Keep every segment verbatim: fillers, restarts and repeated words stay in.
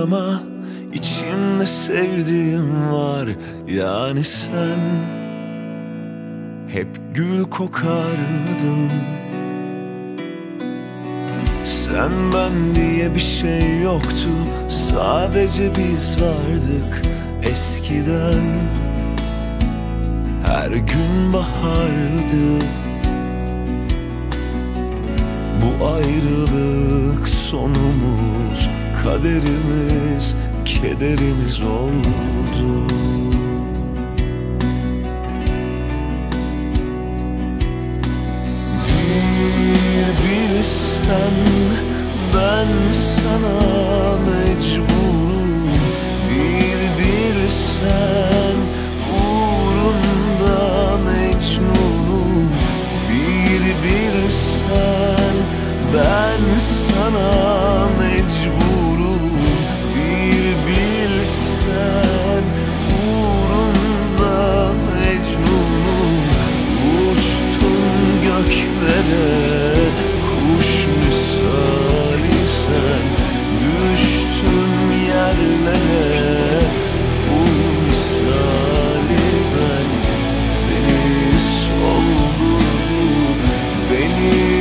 ama içimde sevdiğim var. Yani sen hep gül kokardın. Sen ben diye bir şey yoktu, sadece biz vardık eskiden. Her gün bahardı. Bu ayrılık sonumuz, kaderimiz, kederimiz oldu. Bir bilsen ben sana mecburum. Bir bilsen uğrunda mecnunum. Bir bilsen ben sana mecburum. Bir bilsen uğrunda mecnunum. Uçtum göklere kuş misali sen. Düştüm yerlere kul misali ben. Seni soldurdum, beni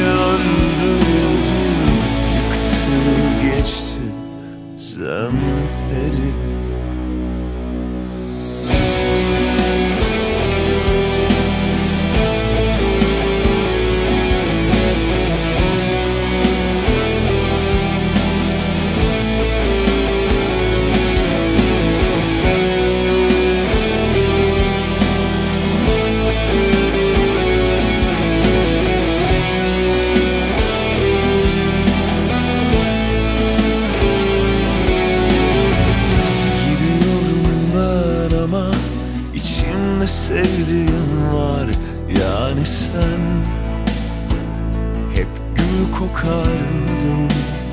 zemheri. Sevdiğim var, yani sen hep gül kokardın.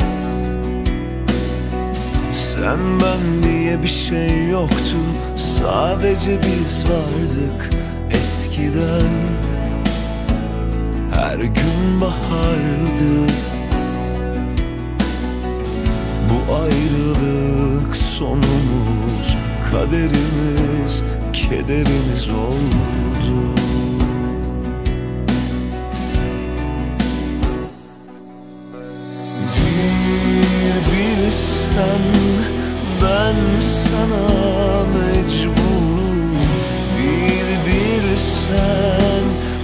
Sen ben diye bir şey yoktu, sadece biz vardık eskiden. Her gün bahardı. Bu ayrılık sonumuz, kaderimiz, kederimiz oldu. Bir bilsen ben sana mecburum. Bir bilsen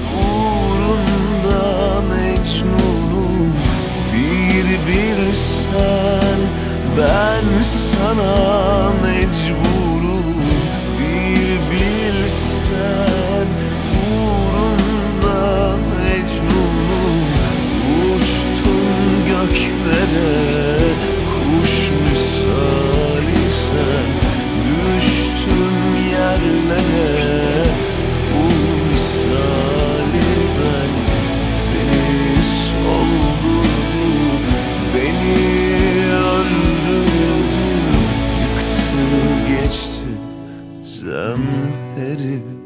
uğrunda mecnunum. Bir bilsen ben sana mecburum. Bilsen uğrunda mecnunum. Uçtum göklere kuş misali sen. Düştüm yerlere kul misali ben. Seni soldurdum, beni öldürdün. Yıktı geçti zemheri.